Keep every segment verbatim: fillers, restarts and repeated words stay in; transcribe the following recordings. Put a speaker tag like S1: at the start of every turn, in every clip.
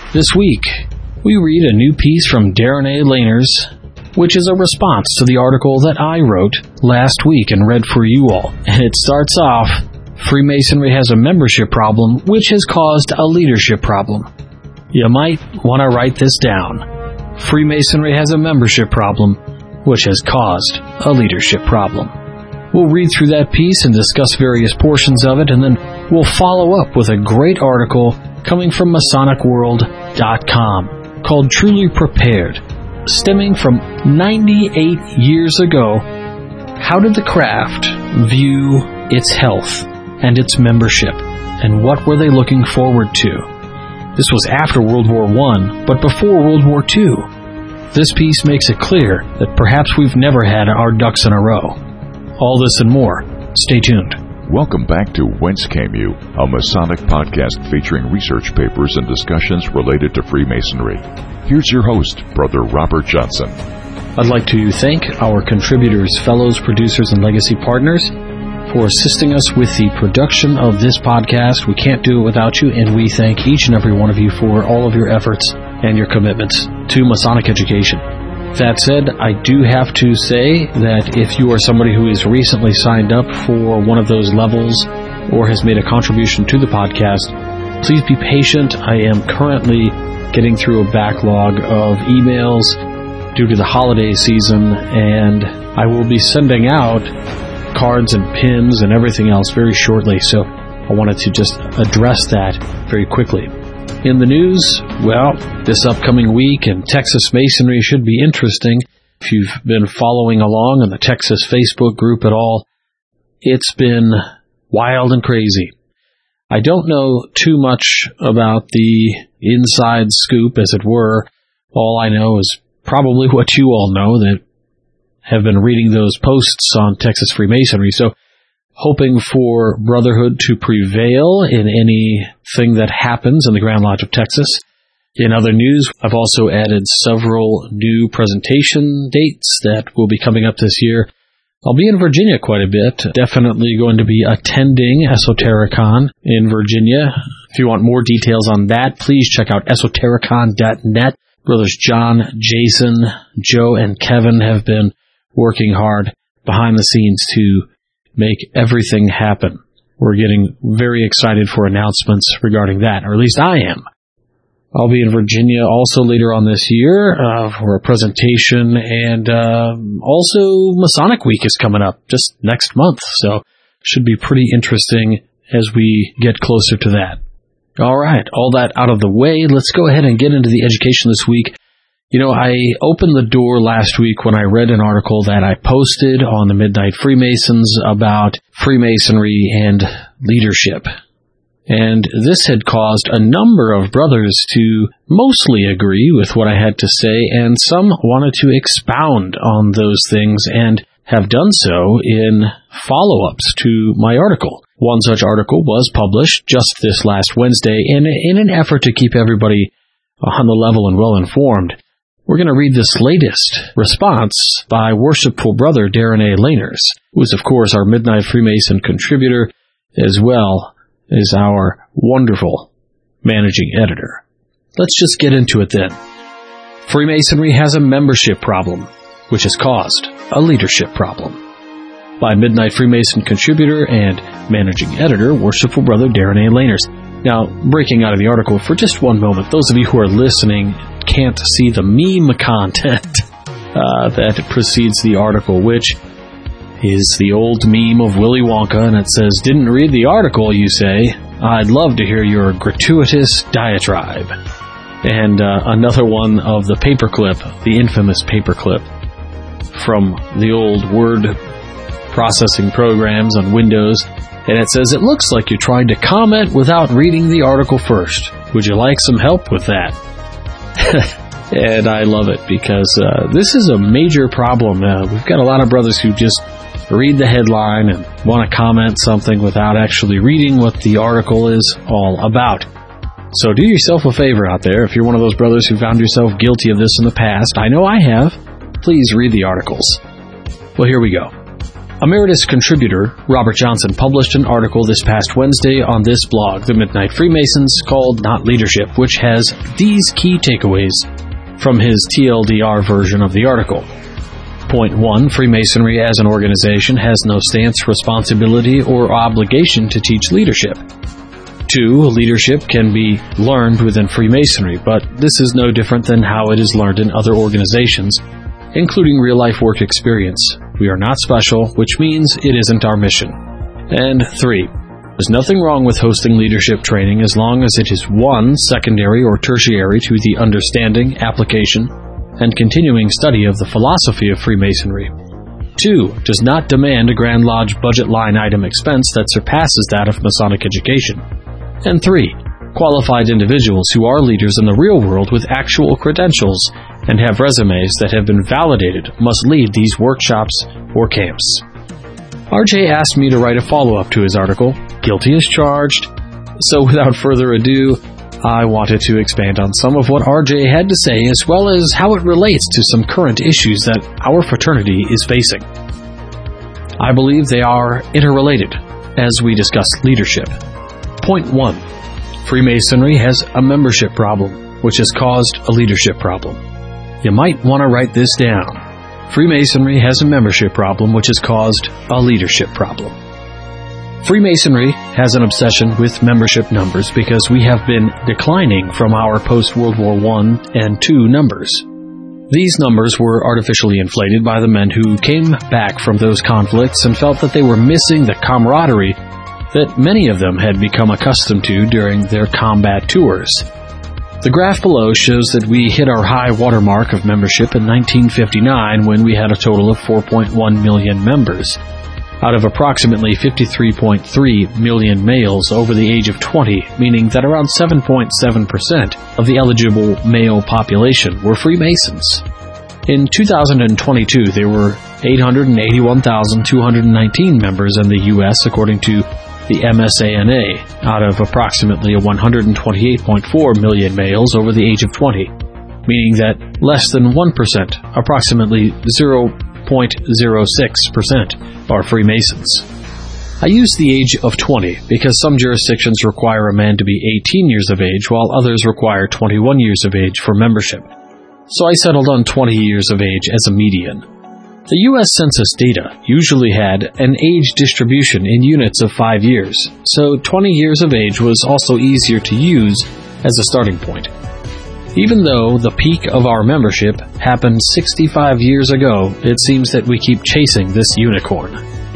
S1: This week, we read a new piece from Darren A. Lainers, which is a response to the article that I wrote last week and read for you all. And it starts off, Freemasonry has a membership problem, which has caused a leadership problem. You might want to write this down. Freemasonry has a membership problem, which has caused a leadership problem. We'll read through that piece and discuss various portions of it, and then we'll follow up with a great article coming from Masonic World dot com called Truly Prepared, stemming from ninety-eight years ago. How did the craft view its health and its membership, and what were they looking forward to? This was after World War One, but before World War Two. This piece makes it clear that perhaps we've never had our ducks in a row. All this and more. Stay tuned.
S2: Welcome back to Whence Came You, a Masonic podcast featuring research papers and discussions related to Freemasonry. Here's your host, Brother Robert Johnson.
S1: I'd like to thank our contributors, fellows, producers, and legacy partners for assisting us with the production of this podcast. We can't do it without you, and we thank each and every one of you for all of your efforts and your commitments to Masonic education. That said, I do have to say that if you are somebody who has recently signed up for one of those levels or has made a contribution to the podcast, please be patient. I am currently getting through a backlog of emails due to the holiday season, and I will be sending out cards and pins and everything else very shortly, so I wanted to just address that very quickly. In the news, well, this upcoming week in Texas Masonry should be interesting. If you've been following along in the Texas Facebook group at all, it's been wild and crazy. I don't know too much about the inside scoop, as it were. All I know is probably what you all know that have been reading those posts on Texas Freemasonry. So, hoping for brotherhood to prevail in anything that happens in the Grand Lodge of Texas. In other news, I've also added several new presentation dates that will be coming up this year. I'll be in Virginia quite a bit. Definitely going to be attending Esotericon in Virginia. If you want more details on that, please check out esotericon dot net. Brothers John, Jason, Joe, and Kevin have been working hard behind the scenes to make everything happen. We're getting very excited for announcements regarding that, or at least I am. I'll be in Virginia also later on this year uh, for a presentation, and uh, also Masonic Week is coming up just next month, so should be pretty interesting as we get closer to that. All right, all that out of the way, let's go ahead and get into the education this week. You know, I opened the door last week when I read an article that I posted on the Midnight Freemasons about Freemasonry and leadership. And this had caused a number of brothers to mostly agree with what I had to say, and some wanted to expound on those things and have done so in follow-ups to my article. One such article was published just this last Wednesday, and in an effort to keep everybody on the level and well-informed, we're going to read this latest response by Worshipful Brother Darren A. Lainers, who is, of course, our Midnight Freemason contributor, as well as our wonderful managing editor. Let's just get into it then. Freemasonry has a membership problem, which has caused a leadership problem. By Midnight Freemason contributor and managing editor, Worshipful Brother Darren A. Lainers. Now, breaking out of the article for just one moment, those of you who are listening can't see the meme content uh, that precedes the article, which is the old meme of Willy Wonka, and it says, "Didn't read the article, you say? I'd love to hear your gratuitous diatribe." And uh, another one of the paperclip, the infamous paperclip from the old word processing programs on Windows. And it says, "It looks like you tried to comment without reading the article first. Would you like some help with that?" And I love it because uh, this is a major problem. Uh, we've got a lot of brothers who just read the headline and want to comment something without actually reading what the article is all about. So do yourself a favor out there. If you're one of those brothers who found yourself guilty of this in the past, I know I have, please read the articles. Well, here we go. Emeritus contributor Robert Johnson published an article this past Wednesday on this blog, The Midnight Freemasons, called Not Leadership, which has these key takeaways from his T L D R version of the article. Point one, Freemasonry as an organization has no stance, responsibility, or obligation to teach leadership. Two, leadership can be learned within Freemasonry, but this is no different than how it is learned in other organizations, including real-life work experience. We are not special, which means it isn't our mission. And three, there's nothing wrong with hosting leadership training as long as it is one, secondary or tertiary to the understanding, application, and continuing study of the philosophy of Freemasonry. Two, does not demand a Grand Lodge budget line item expense that surpasses that of Masonic education. And three, qualified individuals who are leaders in the real world with actual credentials and have resumes that have been validated must lead these workshops or camps. R J asked me to write a follow-up to his article, Guilty as Charged, so without further ado, I wanted to expand on some of what R J had to say as well as how it relates to some current issues that our fraternity is facing. I believe they are interrelated as we discuss leadership. Point one. Freemasonry has a membership problem, which has caused a leadership problem. You might want to write this down. Freemasonry has a membership problem, which has caused a leadership problem. Freemasonry has an obsession with membership numbers because we have been declining from our post-World War One and Two numbers. These numbers were artificially inflated by the men who came back from those conflicts and felt that they were missing the camaraderie that many of them had become accustomed to during their combat tours. The graph below shows that we hit our high watermark of membership in nineteen fifty-nine when we had a total of four point one million members, out of approximately fifty-three point three million males over the age of twenty, meaning that around seven point seven percent of the eligible male population were Freemasons. In two thousand twenty-two, there were eight hundred eighty-one thousand two hundred nineteen members in the U S according to the M S A N A, out of approximately one hundred twenty-eight point four million males over the age of twenty, meaning that less than one percent, approximately zero point zero six percent, are Freemasons. I use the age of twenty because some jurisdictions require a man to be eighteen years of age while others require twenty-one years of age for membership. So I settled on twenty years of age as a median. The U S Census data usually had an age distribution in units of five years, so twenty years of age was also easier to use as a starting point. Even though the peak of our membership happened sixty-five years ago, it seems that we keep chasing this unicorn.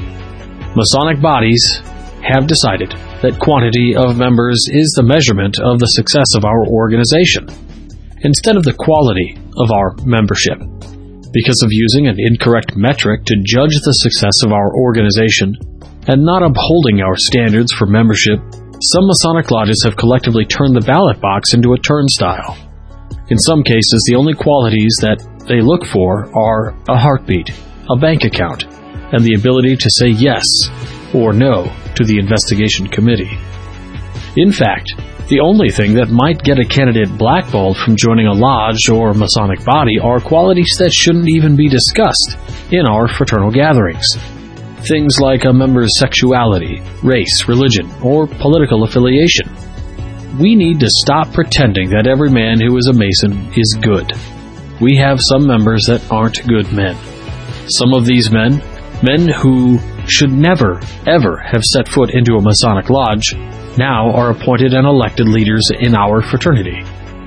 S1: Masonic bodies have decided that quantity of members is the measurement of the success of our organization, instead of the quality of our membership. Because of using an incorrect metric to judge the success of our organization and not upholding our standards for membership, some Masonic lodges have collectively turned the ballot box into a turnstile. In some cases, the only qualities that they look for are a heartbeat, a bank account, and the ability to say yes or no to the investigation committee. In fact, the only thing that might get a candidate blackballed from joining a lodge or Masonic body are qualities that shouldn't even be discussed in our fraternal gatherings. Things like a member's sexuality, race, religion, or political affiliation. We need to stop pretending that every man who is a Mason is good. We have some members that aren't good men. Some of these men, men who should never, ever have set foot into a Masonic lodge, now are appointed and elected leaders in our fraternity.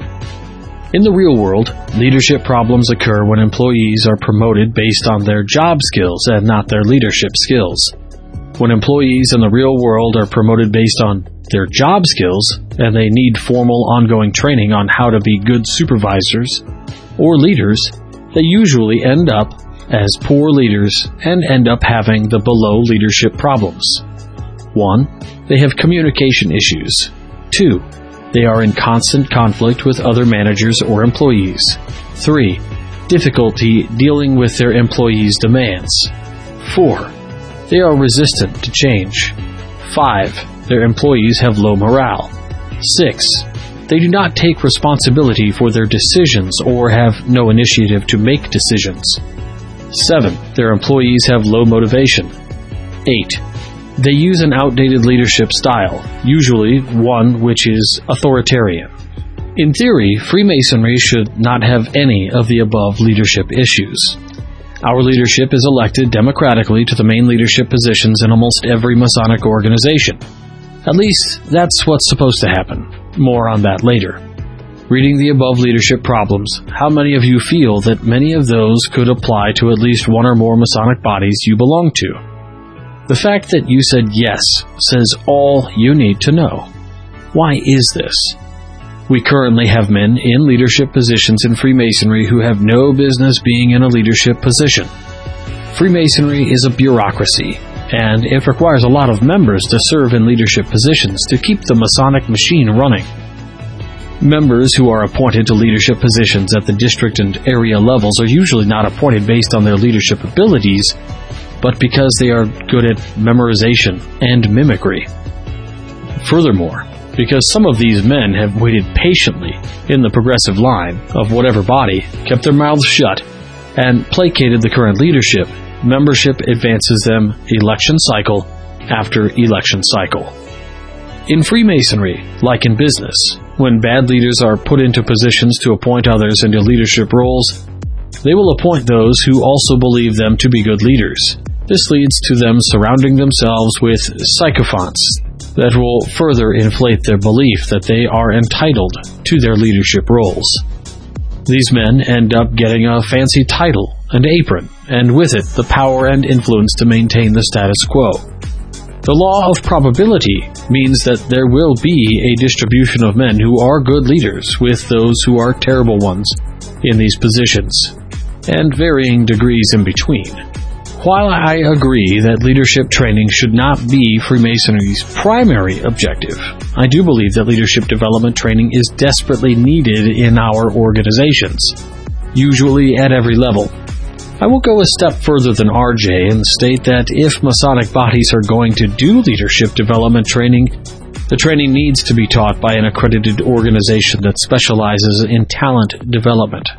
S1: In the real world, leadership problems occur when employees are promoted based on their job skills and not their leadership skills. When employees in the real world are promoted based on their job skills and they need formal ongoing training on how to be good supervisors or leaders, they usually end up as poor leaders and end up having the below leadership problems. One, they have communication issues. Two, they are in constant conflict with other managers or employees. Three, difficulty dealing with their employees' demands. Four, they are resistant to change. Five, their employees have low morale. Six, they do not take responsibility for their decisions or have no initiative to make decisions. Seven, their employees have low motivation. Eight, they use an outdated leadership style, usually one which is authoritarian. In theory, Freemasonry should not have any of the above leadership issues. Our leadership is elected democratically to the main leadership positions in almost every Masonic organization. At least, that's what's supposed to happen. More on that later. Reading the above leadership problems, how many of you feel that many of those could apply to at least one or more Masonic bodies you belong to? The fact that you said yes says all you need to know. Why is this? We currently have men in leadership positions in Freemasonry who have no business being in a leadership position. Freemasonry is a bureaucracy, and it requires a lot of members to serve in leadership positions to keep the Masonic machine running. Members who are appointed to leadership positions at the district and area levels are usually not appointed based on their leadership abilities, but because they are good at memorization and mimicry. Furthermore, because some of these men have waited patiently in the progressive line of whatever body, kept their mouths shut, and placated the current leadership, membership advances them election cycle after election cycle. In Freemasonry, like in business, when bad leaders are put into positions to appoint others into leadership roles, they will appoint those who also believe them to be good leaders. This leads to them surrounding themselves with sycophants that will further inflate their belief that they are entitled to their leadership roles. These men end up getting a fancy title and apron, and with it the power and influence to maintain the status quo. The law of probability means that there will be a distribution of men who are good leaders with those who are terrible ones in these positions, and varying degrees in between. While I agree that leadership training should not be Freemasonry's primary objective, I do believe that leadership development training is desperately needed in our organizations, usually at every level. I will go a step further than R J and state that if Masonic bodies are going to do leadership development training, the training needs to be taught by an accredited organization that specializes in talent development.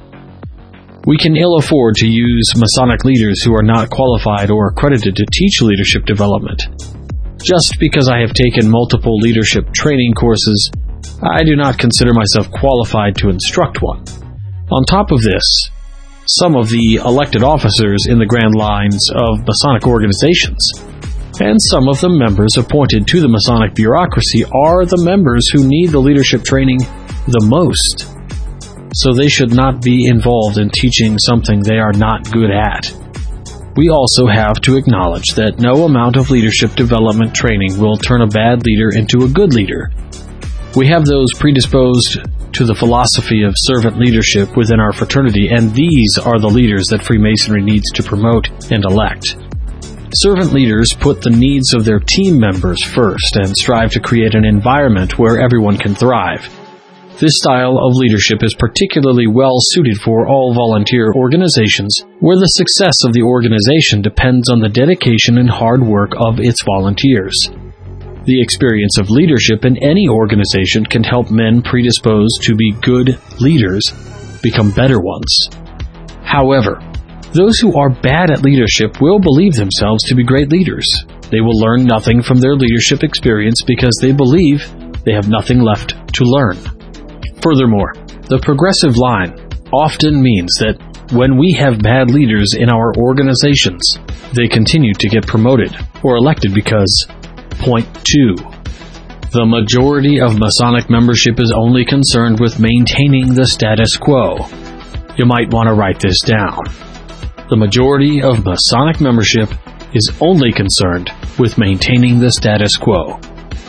S1: We can ill afford to use Masonic leaders who are not qualified or accredited to teach leadership development. Just because I have taken multiple leadership training courses, I do not consider myself qualified to instruct one. On top of this, some of the elected officers in the grand lines of Masonic organizations, and some of the members appointed to the Masonic bureaucracy are the members who need the leadership training the most. So they should not be involved in teaching something they are not good at. We also have to acknowledge that no amount of leadership development training will turn a bad leader into a good leader. We have those predisposed to the philosophy of servant leadership within our fraternity, and these are the leaders that Freemasonry needs to promote and elect. Servant leaders put the needs of their team members first and strive to create an environment where everyone can thrive. This style of leadership is particularly well suited for all volunteer organizations, where the success of the organization depends on the dedication and hard work of its volunteers. The experience of leadership in any organization can help men predisposed to be good leaders become better ones. However, those who are bad at leadership will believe themselves to be great leaders. They will learn nothing from their leadership experience because they believe they have nothing left to learn. Furthermore, the progressive line often means that when we have bad leaders in our organizations, they continue to get promoted or elected because, point two, the majority of Masonic membership is only concerned with maintaining the status quo. You might want to write this down. The majority of Masonic membership is only concerned with maintaining the status quo.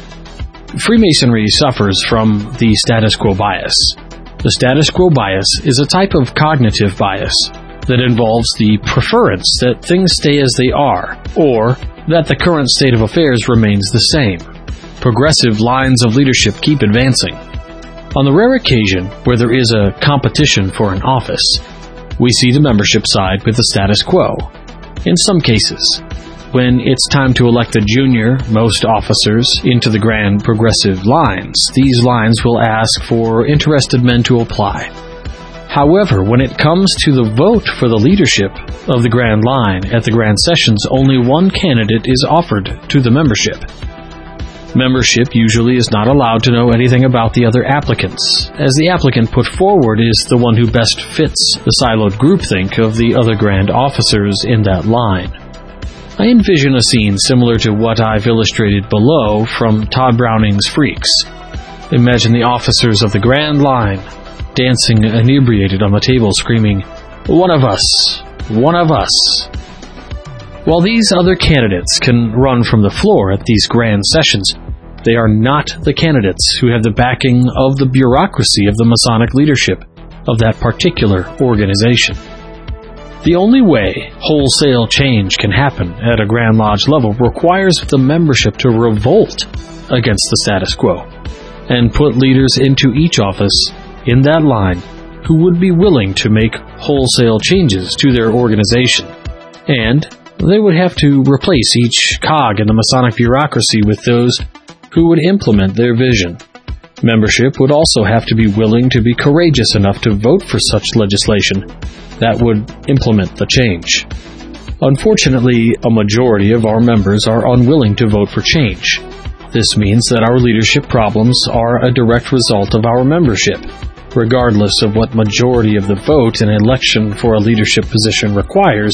S1: Freemasonry suffers from the status quo bias. The status quo bias is a type of cognitive bias that involves the preference that things stay as they are, or that the current state of affairs remains the same. Progressive lines of leadership keep advancing. On the rare occasion where there is a competition for an office, we see the membership side with the status quo. In some cases, when it's time to elect the junior most officers into the grand progressive lines, these lines will ask for interested men to apply. However, when it comes to the vote for the leadership of the Grand Line at the Grand Sessions, only one candidate is offered to the membership. Membership usually is not allowed to know anything about the other applicants, as the applicant put forward is the one who best fits the siloed groupthink of the other grand officers in that line. I envision a scene similar to what I've illustrated below from Todd Browning's Freaks. Imagine the officers of the Grand Line dancing inebriated on the table, screaming, "One of us! One of us!" While these other candidates can run from the floor at these grand sessions, they are not the candidates who have the backing of the bureaucracy of the Masonic leadership of that particular organization. The only way wholesale change can happen at a Grand Lodge level requires the membership to revolt against the status quo and put leaders into each office in that line who would be willing to make wholesale changes to their organization. And they would have to replace each cog in the Masonic bureaucracy with those who would implement their vision. Membership would also have to be willing to be courageous enough to vote for such legislation that would implement the change. Unfortunately, a majority of our members are unwilling to vote for change. This means that our leadership problems are a direct result of our membership. Regardless of what majority of the vote an election for a leadership position requires,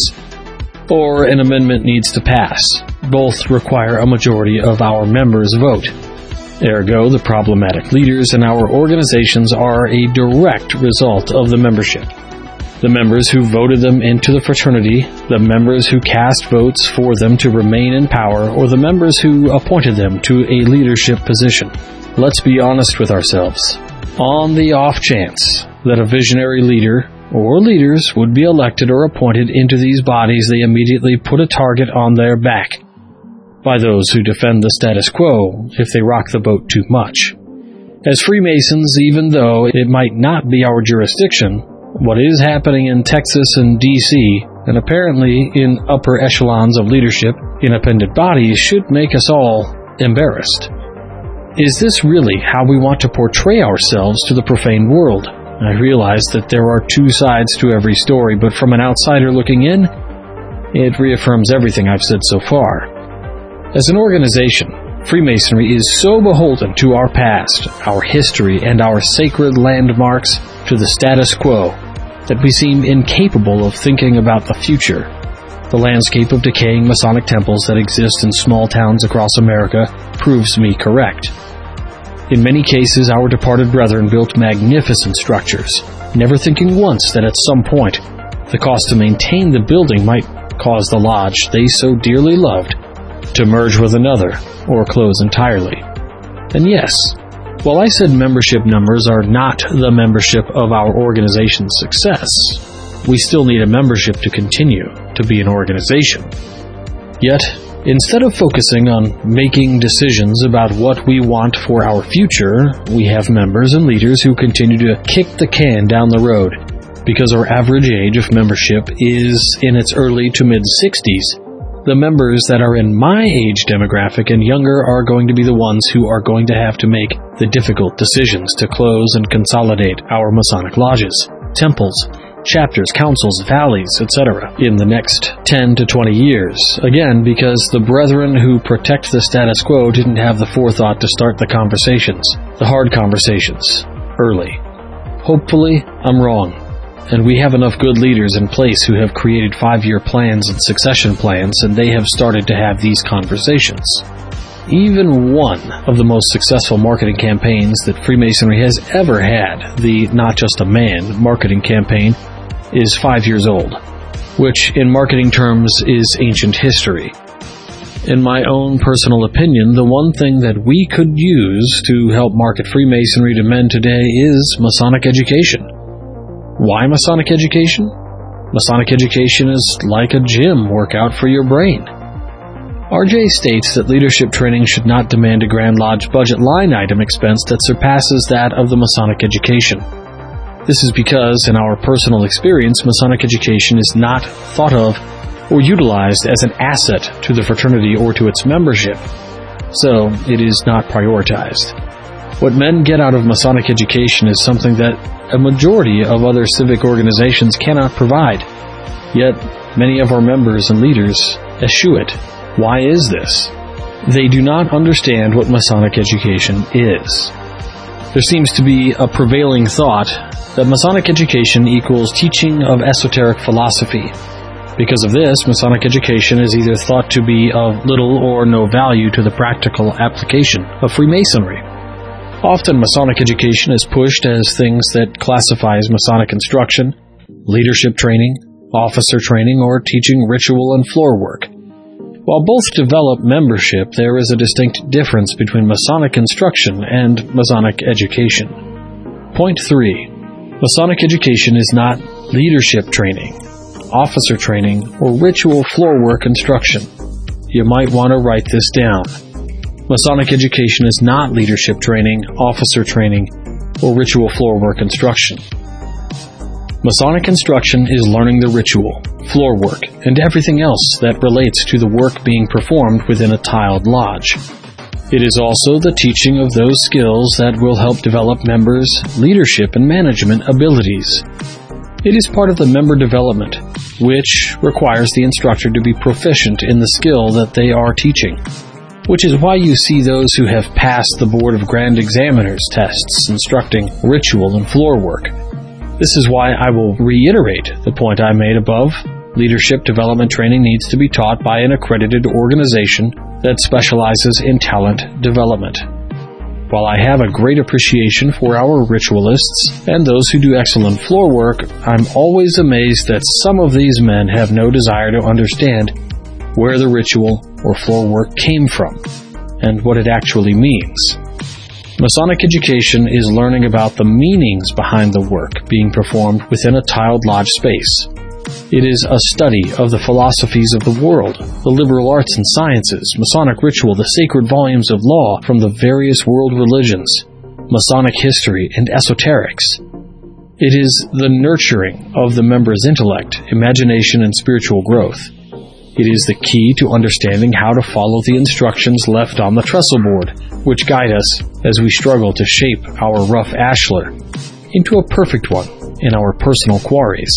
S1: or an amendment needs to pass, both require a majority of our members' vote. Ergo, the problematic leaders in our organizations are a direct result of the membership. The members who voted them into the fraternity, the members who cast votes for them to remain in power, or the members who appointed them to a leadership position. Let's be honest with ourselves. On the off chance that a visionary leader or leaders would be elected or appointed into these bodies, they immediately put a target on their back by those who defend the status quo if they rock the boat too much. As Freemasons, even though it might not be our jurisdiction, what is happening in Texas and D C, and apparently in upper echelons of leadership, independent bodies, should make us all embarrassed. Is this really how we want to portray ourselves to the profane world? I realize that there are two sides to every story, but from an outsider looking in, it reaffirms everything I've said so far. As an organization, Freemasonry is so beholden to our past, our history, and our sacred landmarks to the status quo that we seem incapable of thinking about the future. The landscape of decaying Masonic temples that exist in small towns across America proves me correct. In many cases, our departed brethren built magnificent structures, never thinking once that at some point the cost to maintain the building might cause the lodge they so dearly loved to merge with another or close entirely. And yes, while I said membership numbers are not the membership of our organization's success, we still need a membership to continue to be an organization. Yet, instead of focusing on making decisions about what we want for our future, we have members and leaders who continue to kick the can down the road. Because our average age of membership is in its early to mid-sixties, the members that are in my age demographic and younger are going to be the ones who are going to have to make the difficult decisions to close and consolidate our Masonic lodges, temples, chapters, councils, valleys, et cetera in the next ten to twenty years. Again, because the brethren who protect the status quo didn't have the forethought to start the conversations, the hard conversations, early. Hopefully, I'm wrong, and we have enough good leaders in place who have created five-year plans and succession plans, and they have started to have these conversations. Even one of the most successful marketing campaigns that Freemasonry has ever had, the Not Just a Man marketing campaign, is five years old, which in marketing terms is ancient history. In my own personal opinion, the one thing that we could use to help market Freemasonry to men today is Masonic education. Why Masonic education? Masonic education is like a gym workout for your brain. R J states that leadership training should not demand a Grand Lodge budget line item expense that surpasses that of the Masonic education. This is because, in our personal experience, Masonic education is not thought of or utilized as an asset to the fraternity or to its membership, so it is not prioritized. What men get out of Masonic education is something that a majority of other civic organizations cannot provide. Yet, many of our members and leaders eschew it. Why is this? They do not understand what Masonic education is. There seems to be a prevailing thought that Masonic education equals teaching of esoteric philosophy. Because of this, Masonic education is either thought to be of little or no value to the practical application of Freemasonry. Often, Masonic education is pushed as things that classify as Masonic instruction, leadership training, officer training, or teaching ritual and floor work. While both develop membership, there is a distinct difference between Masonic instruction and Masonic education. Point three. Masonic education is not leadership training, officer training, or ritual floor work instruction. You might want to write this down. Masonic education is not leadership training, officer training, or ritual floor work instruction. Masonic instruction is learning the ritual, floor work, and everything else that relates to the work being performed within a tiled lodge. It is also the teaching of those skills that will help develop members' leadership and management abilities. It is part of the member development, which requires the instructor to be proficient in the skill that they are teaching, which is why you see those who have passed the Board of Grand Examiners tests instructing ritual and floor work. This is why I will reiterate the point I made above. Leadership development training needs to be taught by an accredited organization that specializes in talent development. While I have a great appreciation for our ritualists and those who do excellent floor work, I'm always amazed that some of these men have no desire to understand where the ritual or floor work came from and what it actually means. Masonic education is learning about the meanings behind the work being performed within a tiled lodge space. It is a study of the philosophies of the world, the liberal arts and sciences, Masonic ritual, the sacred volumes of law from the various world religions, Masonic history, and esoterics. It is the nurturing of the member's intellect, imagination, and spiritual growth. It is the key to understanding how to follow the instructions left on the trestle board, which guide us as we struggle to shape our rough ashlar into a perfect one in our personal quarries.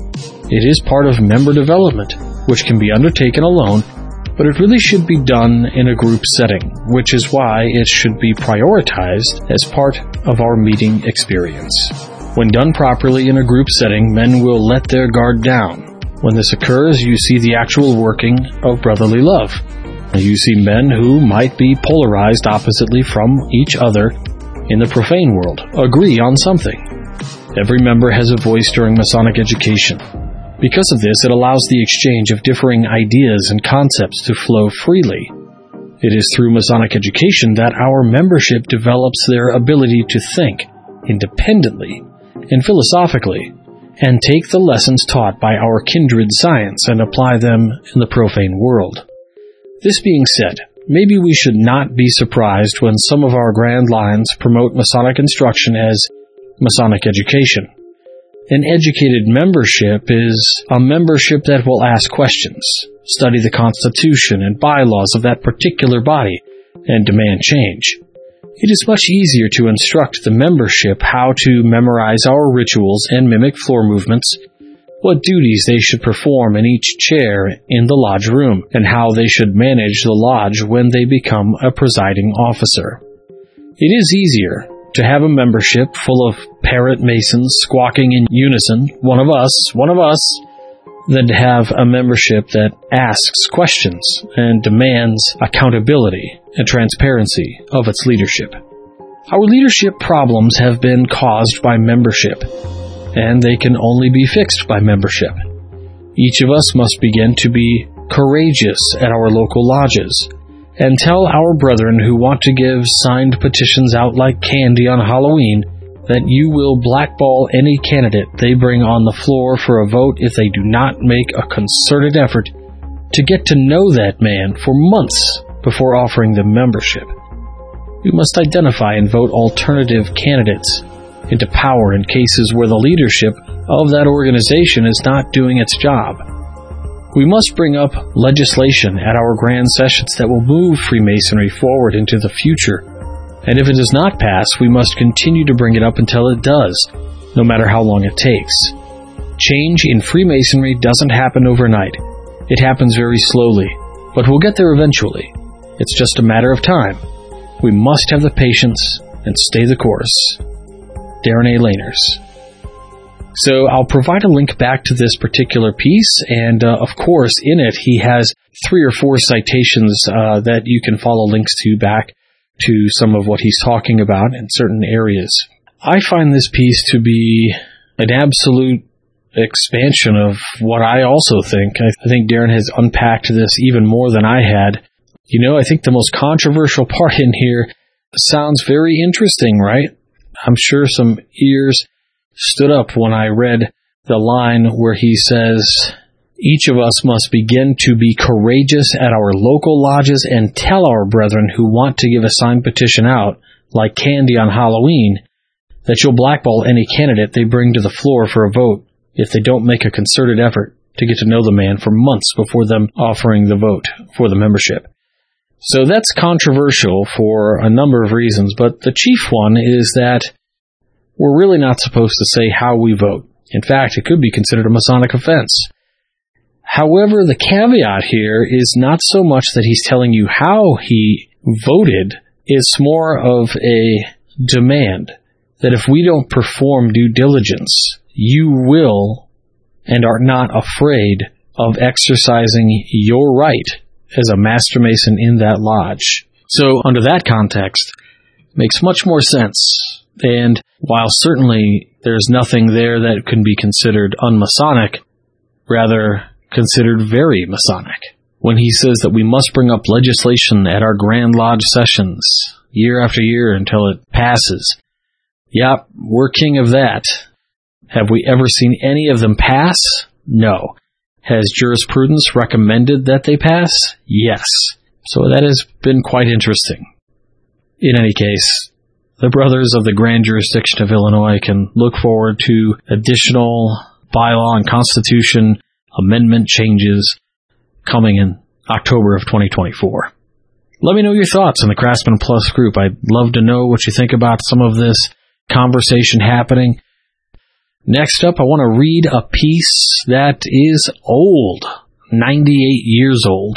S1: It is part of member development, which can be undertaken alone, but it really should be done in a group setting, which is why it should be prioritized as part of our meeting experience. When done properly in a group setting, men will let their guard down. When this occurs, you see the actual working of brotherly love. You see men who might be polarized oppositely from each other in the profane world agree on something. Every member has a voice during Masonic education. Because of this, it allows the exchange of differing ideas and concepts to flow freely. It is through Masonic education that our membership develops their ability to think independently and philosophically, and take the lessons taught by our kindred science and apply them in the profane world. This being said, maybe we should not be surprised when some of our grand lines promote Masonic instruction as Masonic education. An educated membership is a membership that will ask questions, study the Constitution and bylaws of that particular body, and demand change. It is much easier to instruct the membership how to memorize our rituals and mimic floor movements, what duties they should perform in each chair in the lodge room, and how they should manage the lodge when they become a presiding officer. It is easier to have a membership full of parrot masons squawking in unison, one of us, one of us, than to have a membership that asks questions and demands accountability and transparency of its leadership. Our leadership problems have been caused by membership, and they can only be fixed by membership. Each of us must begin to be courageous at our local lodges and tell our brethren who want to give signed petitions out like candy on Halloween that you will blackball any candidate they bring on the floor for a vote if they do not make a concerted effort to get to know that man for months before offering them membership. We must identify and vote alternative candidates into power in cases where the leadership of that organization is not doing its job. We must bring up legislation at our grand sessions that will move Freemasonry forward into the future. And if it does not pass, we must continue to bring it up until it does. no matter how long it takes. Change in Freemasonry doesn't happen overnight. It happens very slowly, but we'll get there eventually. It's just a matter of time. We must have the patience and stay the course. Darren A. Laners. So I'll provide a link back to this particular piece, and uh, of course in it he has three or four citations uh, that you can follow links to back to some of what he's talking about in certain areas. I find this piece to be an absolute expansion of what I also think. I think Darren has unpacked this even more than I had. You know, I think the most controversial part in here sounds very interesting, right? I'm sure some ears stood up when I read the line where he says, each of us must begin to be courageous at our local lodges and tell our brethren who want to give a signed petition out, like candy on Halloween, that you'll blackball any candidate they bring to the floor for a vote if they don't make a concerted effort to get to know the man for months before them offering the vote for the membership. So that's controversial for a number of reasons, but the chief one is that we're really not supposed to say how we vote. In fact, it could be considered a Masonic offense. However, the caveat here is not so much that he's telling you how he voted, it's more of a demand that if we don't perform due diligence, you will and are not afraid of exercising your right as a Master Mason in that lodge. So, under that context, it makes much more sense. And while certainly there's nothing there that can be considered un-Masonic, rather considered very Masonic, when he says that we must bring up legislation at our Grand Lodge sessions year after year until it passes. Yep, we're king of that. Have we ever seen any of them pass? No. Has jurisprudence recommended that they pass? Yes. So that has been quite interesting. In any case, the brothers of the Grand Jurisdiction of Illinois can look forward to additional bylaw and constitution amendment changes coming in October of twenty twenty-four. Let me know your thoughts in the Craftsman Plus group. I'd love to know what you think about some of this conversation happening. Next up, I want to read a piece that is old, ninety-eight years old.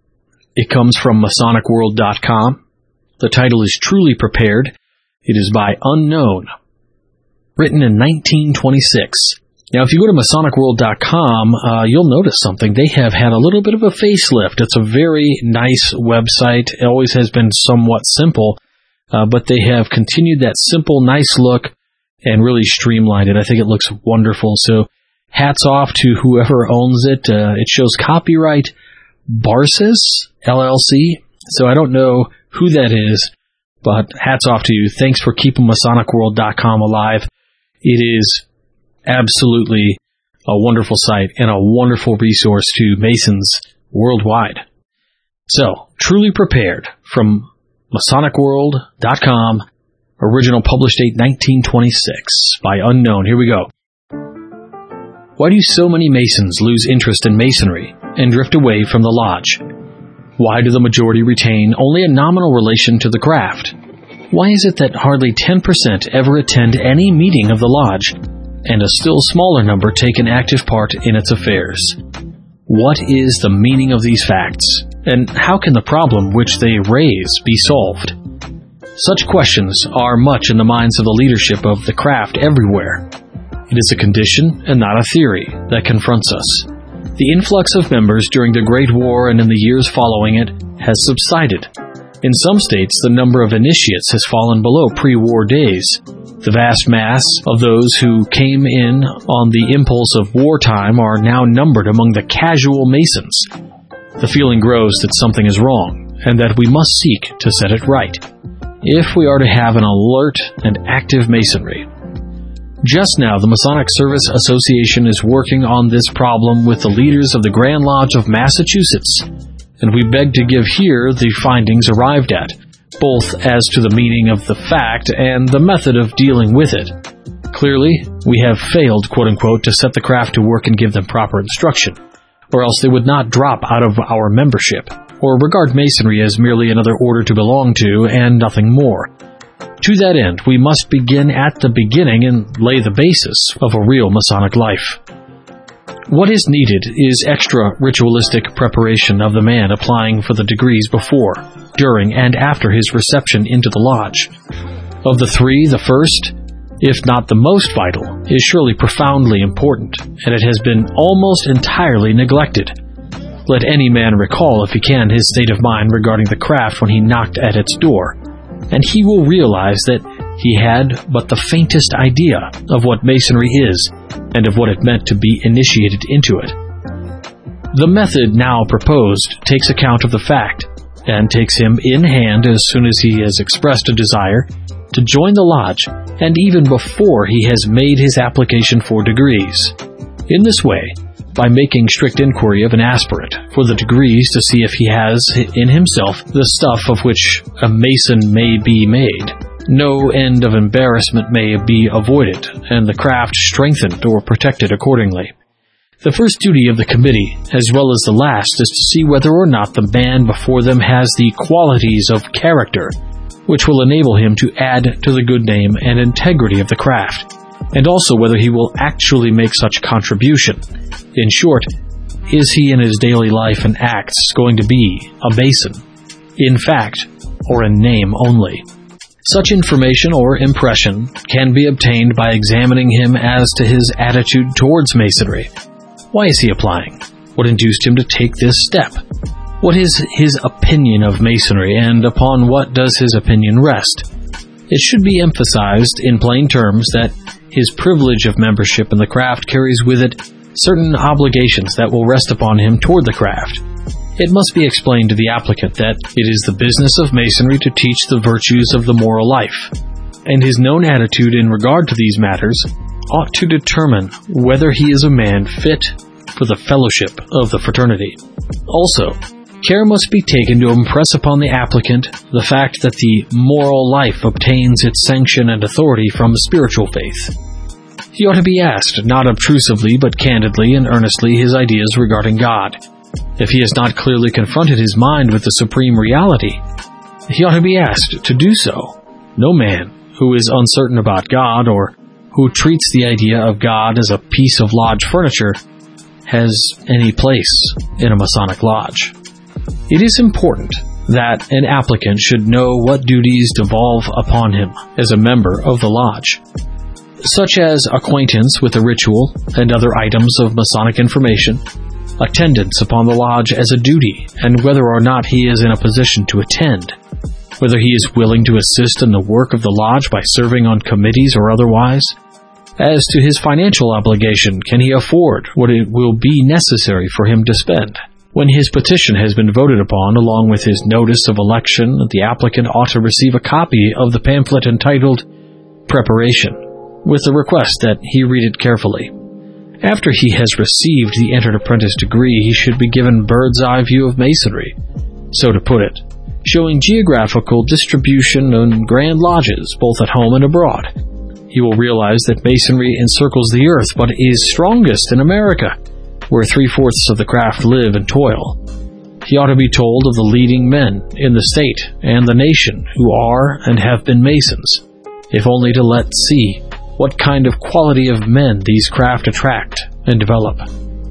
S1: It comes from Masonic World dot com. The title is Truly Prepared. It is by Unknown, written in nineteen twenty-six. Now, if you go to Masonic World dot com, uh, you'll notice something. They have had a little bit of a facelift. It's a very nice website. It always has been somewhat simple, uh, but they have continued that simple, nice look and really streamlined it. I think it looks wonderful. So hats off to whoever owns it. Uh, it shows copyright Barsis, L L C. So I don't know who that is, but hats off to you. Thanks for keeping Masonic World dot com alive. It is absolutely a wonderful site and a wonderful resource to Masons worldwide. So, Truly Prepared from Masonic World dot com, original published date nineteen twenty-six by Unknown. Here we go. Why do so many Masons lose interest in Masonry and drift away from the lodge? Why do the majority retain only a nominal relation to the craft? Why is it that hardly ten percent ever attend any meeting of the lodge, and a still smaller number take an active part in its affairs? What is the meaning of these facts, and how can the problem which they raise be solved? Such questions are much in the minds of the leadership of the craft everywhere. It is a condition, and not a theory, that confronts us. The influx of members during the Great War and in the years following it has subsided. In some states, the number of initiates has fallen below pre-war days. The vast mass of those who came in on the impulse of wartime are now numbered among the casual Masons. The feeling grows that something is wrong, and that we must seek to set it right, if we are to have an alert and active Masonry. Just now, the Masonic Service Association is working on this problem with the leaders of the Grand Lodge of Massachusetts, and we beg to give here the findings arrived at, both as to the meaning of the fact and the method of dealing with it. Clearly, we have failed, quote-unquote, to set the craft to work and give them proper instruction, or else they would not drop out of our membership, or regard Masonry as merely another order to belong to and nothing more. To that end, we must begin at the beginning and lay the basis of a real Masonic life. What is needed is extra ritualistic preparation of the man applying for the degrees before, during, and after his reception into the lodge. Of the three, the first, if not the most vital, is surely profoundly important, and it has been almost entirely neglected. Let any man recall, if he can, his state of mind regarding the craft when he knocked at its door, and he will realize that he had but the faintest idea of what Masonry is and of what it meant to be initiated into it. The method now proposed takes account of the fact, and takes him in hand as soon as he has expressed a desire to join the lodge, and even before he has made his application for degrees. In this way, by making strict inquiry of an aspirant for the degrees to see if he has in himself the stuff of which a Mason may be made, no end of embarrassment may be avoided, and the craft strengthened or protected accordingly. The first duty of the committee, as well as the last, is to see whether or not the man before them has the qualities of character which will enable him to add to the good name and integrity of the craft, and also whether he will actually make such contribution. In short, is he in his daily life and acts going to be a Mason, in fact, or in name only? Such information or impression can be obtained by examining him as to his attitude towards Masonry. Why is he applying? What induced him to take this step? What is his opinion of Masonry, and upon what does his opinion rest? It should be emphasized in plain terms that his privilege of membership in the craft carries with it certain obligations that will rest upon him toward the craft. It must be explained to the applicant that it is the business of Masonry to teach the virtues of the moral life, and his known attitude in regard to these matters ought to determine whether he is a man fit for the fellowship of the fraternity. Also, care must be taken to impress upon the applicant the fact that the moral life obtains its sanction and authority from spiritual faith. He ought to be asked, not obtrusively but candidly and earnestly, his ideas regarding God. If he has not clearly confronted his mind with the supreme reality, he ought to be asked to do so. No man who is uncertain about God, or who treats the idea of God as a piece of lodge furniture, has any place in a Masonic lodge. It is important that an applicant should know what duties devolve upon him as a member of the lodge, such as acquaintance with the ritual and other items of Masonic information, attendance upon the lodge as a duty, and whether or not he is in a position to attend, whether he is willing to assist in the work of the lodge by serving on committees or otherwise. As to his financial obligation, can he afford what it will be necessary for him to spend? When his petition has been voted upon, along with his notice of election, the applicant ought to receive a copy of the pamphlet entitled Preparation, with the request that he read it carefully. After he has received the entered apprentice degree, he should be given bird's eye view of Masonry, so to put it, showing geographical distribution and grand lodges, both at home and abroad. He will realize that Masonry encircles the earth, but is strongest in America, where three-fourths of the craft live and toil. He ought to be told of the leading men in the state and the nation who are and have been Masons, if only to let see what kind of quality of men these craft attract and develop.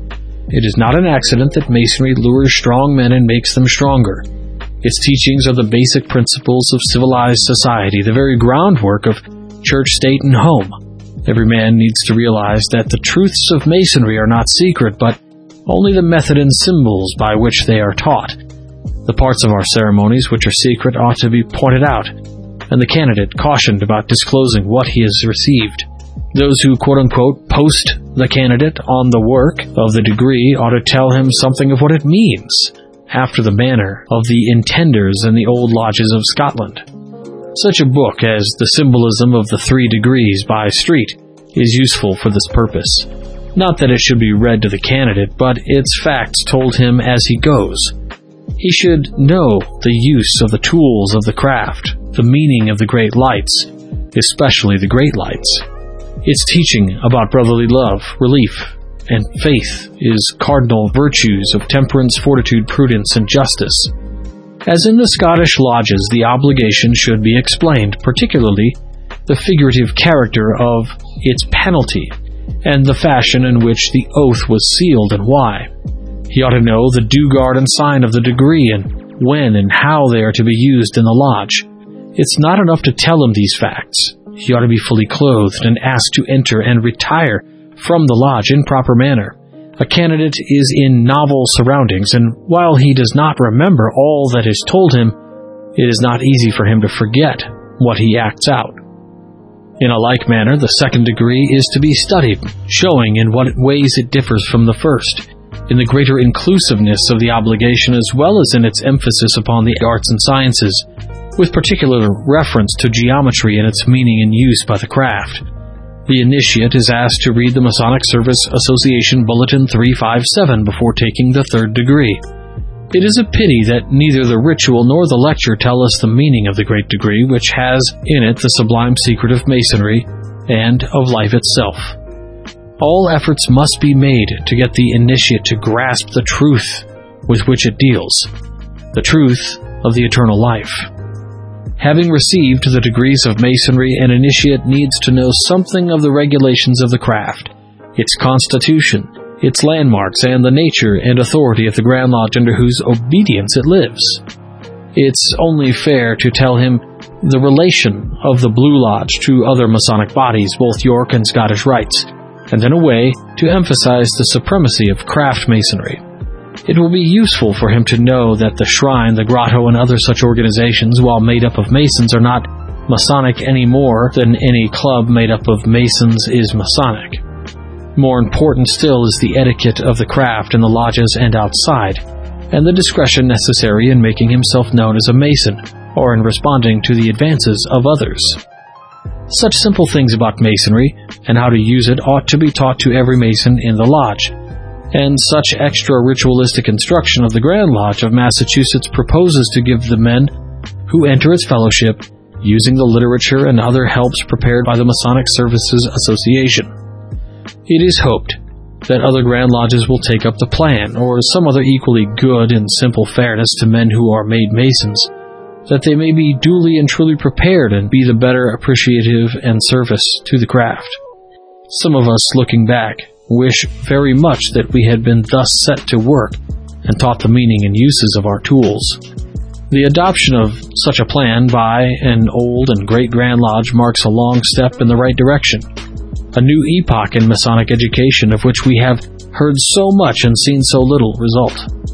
S1: It is not an accident that Masonry lures strong men and makes them stronger. Its teachings are the basic principles of civilized society, the very groundwork of church, state, and home. Every man needs to realize that the truths of Masonry are not secret, but only the method and symbols by which they are taught. The parts of our ceremonies which are secret ought to be pointed out, and the candidate cautioned about disclosing what he has received. Those who quote-unquote post the candidate on the work of the degree ought to tell him something of what it means, after the manner of the intenders in the old lodges of Scotland. Such a book as The Symbolism of the Three Degrees by Street is useful for this purpose. Not that it should be read to the candidate, but its facts told him as he goes. He should know the use of the tools of the craft, the meaning of the great lights, especially the great lights. Its teaching about brotherly love, relief, and faith is cardinal virtues of temperance, fortitude, prudence, and justice. As in the Scottish lodges, the obligation should be explained, particularly the figurative character of its penalty, and the fashion in which the oath was sealed and why. He ought to know the due guard and sign of the degree, and when and how they are to be used in the lodge. It's not enough to tell him these facts. He ought to be fully clothed and asked to enter and retire from the lodge in proper manner. A candidate is in novel surroundings, and while he does not remember all that is told him, it is not easy for him to forget what he acts out. In a like manner, the second degree is to be studied, showing in what ways it differs from the first, in the greater inclusiveness of the obligation as well as in its emphasis upon the arts and sciences, with particular reference to geometry and its meaning and use by the craft. The initiate is asked to read the Masonic Service Association Bulletin three fifty-seven before taking the third degree. It is a pity that neither the ritual nor the lecture tell us the meaning of the great degree, which has in it the sublime secret of Masonry and of life itself. All efforts must be made to get the initiate to grasp the truth with which it deals, the truth of the eternal life. Having received the degrees of Masonry, an initiate needs to know something of the regulations of the craft, its constitution, its landmarks, and the nature and authority of the Grand Lodge under whose obedience it lives. It's only fair to tell him the relation of the Blue Lodge to other Masonic bodies, both York and Scottish Rites, and then a way to emphasize the supremacy of craft Masonry. It will be useful for him to know that the Shrine, the Grotto, and other such organizations, while made up of Masons, are not Masonic any more than any club made up of Masons is Masonic. More important still is the etiquette of the craft in the lodges and outside, and the discretion necessary in making himself known as a Mason, or in responding to the advances of others. Such simple things about Masonry, and how to use it, ought to be taught to every Mason in the lodge, and such extra ritualistic instruction of the Grand Lodge of Massachusetts proposes to give the men who enter its fellowship, using the literature and other helps prepared by the Masonic Services Association. It is hoped that other Grand Lodges will take up the plan, or some other equally good and simple fairness to men who are made Masons, that they may be duly and truly prepared and be the better appreciative and service to the craft. Some of us, looking back, wish very much that we had been thus set to work and taught the meaning and uses of our tools. The adoption of such a plan by an old and great Grand Lodge marks a long step in the right direction, a new epoch in Masonic education of which we have heard so much and seen so little result.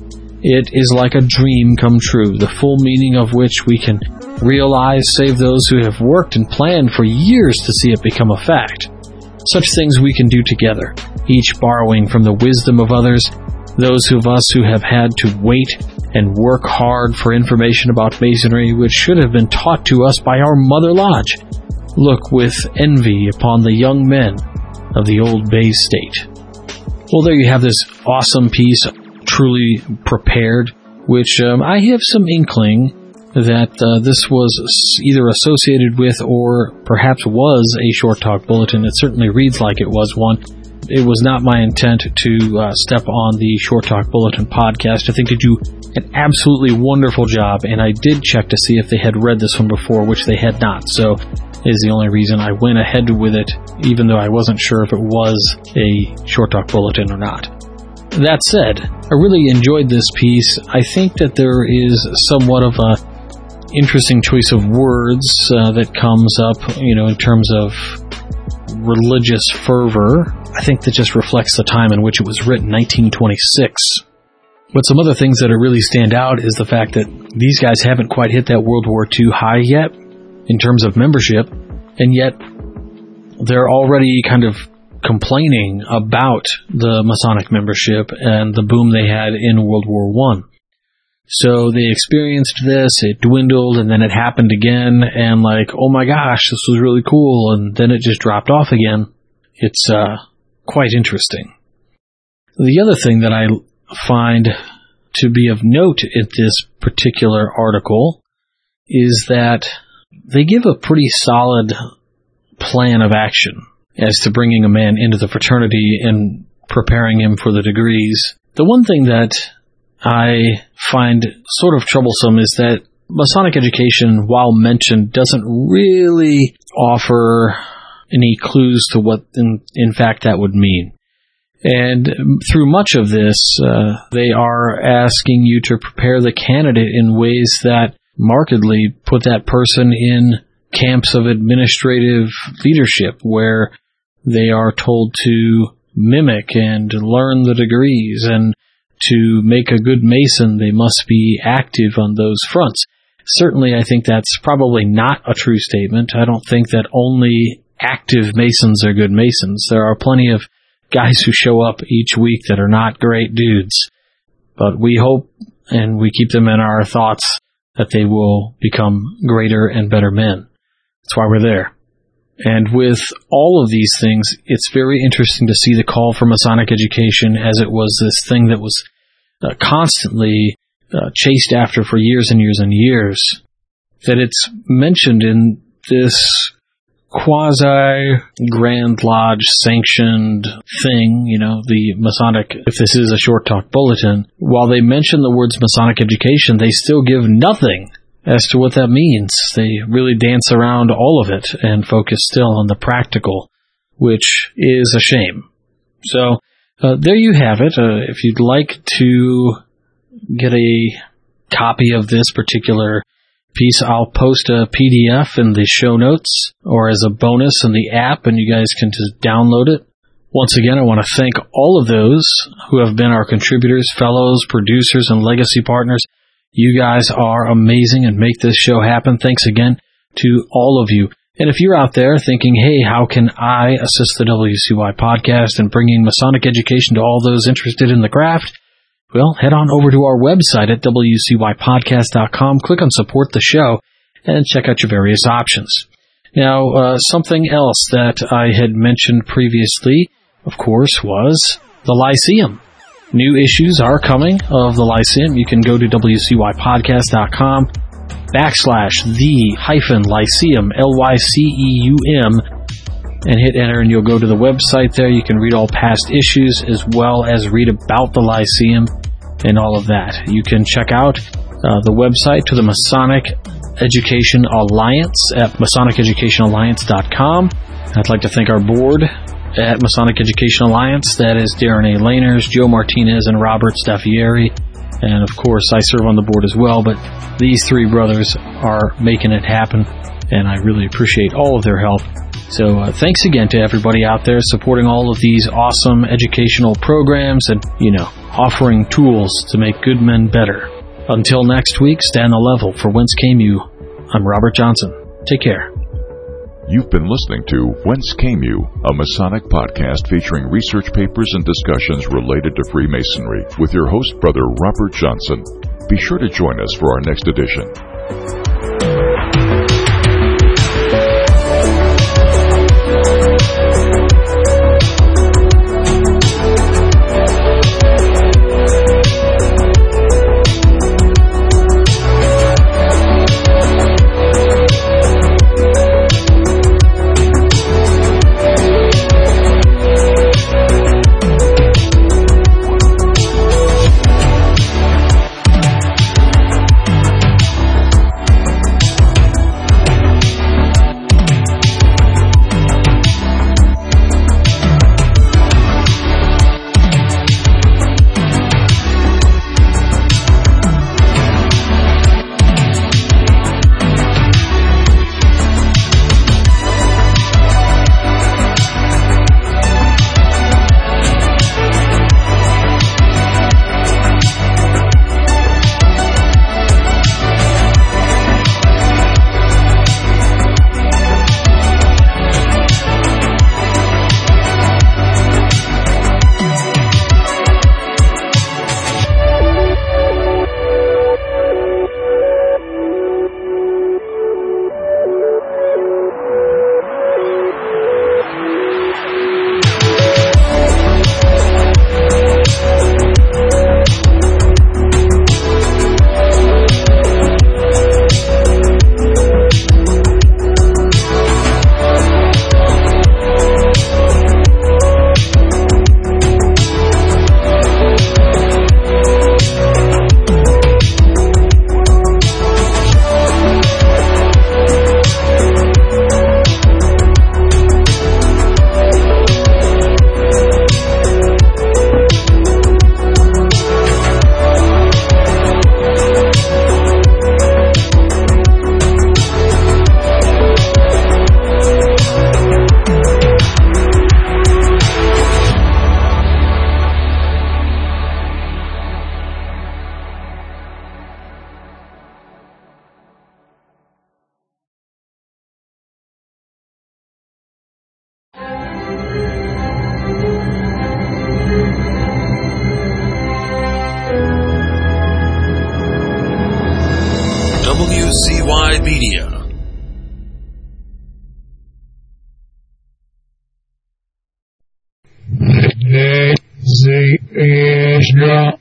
S1: It is like a dream come true, the full meaning of which we can realize save those who have worked and planned for years to see it become a fact. Such things we can do together, each borrowing from the wisdom of others, those of us who have had to wait and work hard for information about Masonry which should have been taught to us by our Mother Lodge, look with envy upon the young men of the old Bay State. Well, there you have this awesome piece, truly prepared, which um, I have some inkling that uh, this was either associated with or perhaps was a Short Talk Bulletin. It certainly reads like it was one. It was not my intent to uh, step on the Short Talk Bulletin podcast. I think they do an absolutely wonderful job, and I did check to see if they had read this one before, which they had not. So is the only reason I went ahead with it, even though I wasn't sure if it was a Short Talk Bulletin or not. That said, I really enjoyed this piece. I think that there is somewhat of a interesting choice of words uh, that comes up, you know, in terms of religious fervor. I think that just reflects the time in which it was written, nineteen twenty-six. But some other things that really stand out is the fact that these guys haven't quite hit that World War Two high yet in terms of membership, and yet they're already kind of complaining about the Masonic membership and the boom they had in World War One. So they experienced this, it dwindled, and then it happened again, and like, oh my gosh, this was really cool, and then it just dropped off again. It's uh, quite interesting. The other thing that I find to be of note in this particular article is that they give a pretty solid plan of action as to bringing a man into the fraternity and preparing him for the degrees. The one thing that I find sort of troublesome is that Masonic education, while mentioned, doesn't really offer any clues to what, in, in fact, that would mean. And through much of this, uh, they are asking you to prepare the candidate in ways that markedly put that person in camps of administrative leadership, where they are told to mimic and learn the degrees, and to make a good Mason, they must be active on those fronts. Certainly, I think that's probably not a true statement. I don't think that only active Masons are good Masons. There are plenty of guys who show up each week that are not great dudes. But we hope, and we keep them in our thoughts, that they will become greater and better men. That's why we're there. And with all of these things, it's very interesting to see the call for Masonic education as it was this thing that was uh, constantly uh, chased after for years and years and years, that it's mentioned in this quasi-Grand Lodge sanctioned thing, you know, the Masonic, if this is a short talk bulletin. While they mention the words Masonic education, they still give nothing as to what that means. They really dance around all of it and focus still on the practical, which is a shame. So, uh, there you have it. Uh, if you'd like to get a copy of this particular piece, I'll post a P D F in the show notes or as a bonus in the app, and you guys can just download it. Once again, I want to thank all of those who have been our contributors, fellows, producers, and legacy partners. You guys are amazing and make this show happen. Thanks again to all of you. And if you're out there thinking, hey, how can I assist the W C Y podcast in bringing Masonic education to all those interested in the craft? Well, head on over to our website at W C Y podcast dot com, click on support the show, and check out your various options. Now, uh, something else that I had mentioned previously, of course, was the Lyceum. New issues are coming of the Lyceum. You can go to W C Y podcast dot com backslash the hyphen Lyceum, L Y C E U M, and hit enter, and you'll go to the website there. You can read all past issues as well as read about the Lyceum and all of that. You can check out uh, the website to the Masonic Education Alliance at Masonic Education Alliance dot com. I'd like to thank our board at Masonic Education Alliance. That is Darren A. Laners, Joe Martinez, and Robert Staffieri. And of course, I serve on the board as well, but these three brothers are making it happen, and I really appreciate all of their help. So uh, thanks again to everybody out there supporting all of these awesome educational programs and, you know, offering tools to make good men better. Until next week, stand the level. For Whence Came You, I'm Robert Johnson. Take care.
S2: You've been listening to Whence Came You, a Masonic podcast featuring research papers and discussions related to Freemasonry with your host, Brother Robert Johnson. Be sure to join us for our next edition.
S3: W C Y Media.
S4: This is